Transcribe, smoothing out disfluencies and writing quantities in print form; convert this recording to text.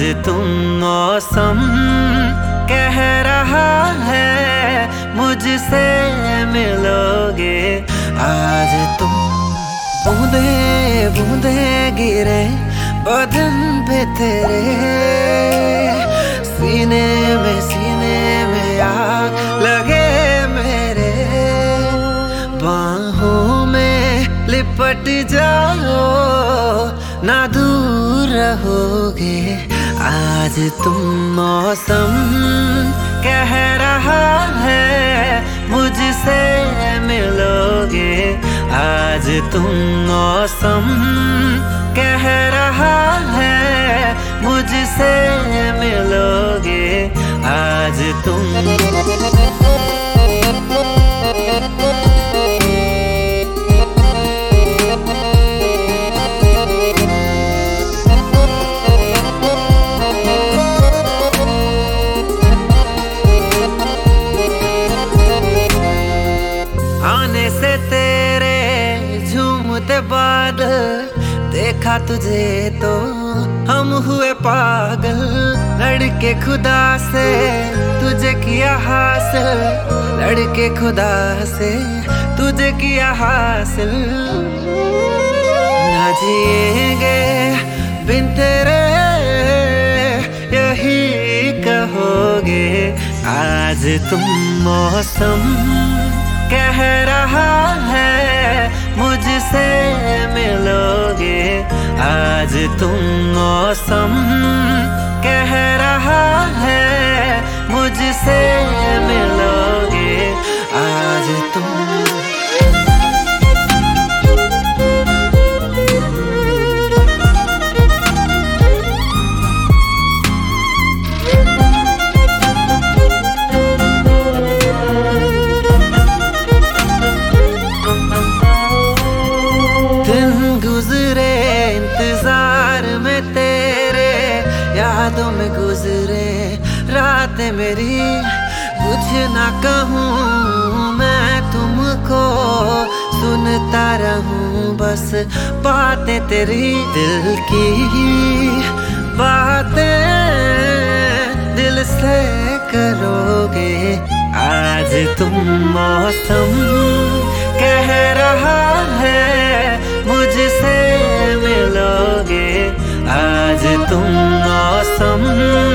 तुम मौसम कह रहा है मुझसे मिलोगे। आज तुम बूंदे बूंदे गिरे बदन पे तेरे, सीने में आग लगे मेरे। बाहों में लिपट जाओ ना दूर रहोगे। आज तुम मौसम कह रहा है मुझसे मिलोगे। आज तुम मौसम कह रहा है मुझसे मिलोगे। आज तुम आने से तेरे झूमते बादल देखा तुझे तो हम हुए पागल। लड़के खुदा से तुझे किया हासिल, लड़के खुदा से तुझे किया हासिल। ना जिएंगे बिन तेरे यही कहोगे। आज तुम मौसम कह रहा है मुझसे मिलोगे। आज तुम मौसम कह रहा है मुझसे मिलोगे। आज तुम गुजरे इंतजार में तेरे, यादों में गुजरे रातें मेरी। कुछ ना कहूँ मैं तुमको, सुनता रहूँ बस बातें तेरी। दिल की बातें दिल से करोगे। आज तुम मौसम कह रहा है मुझसे मिलोगे। आज तुम मौसम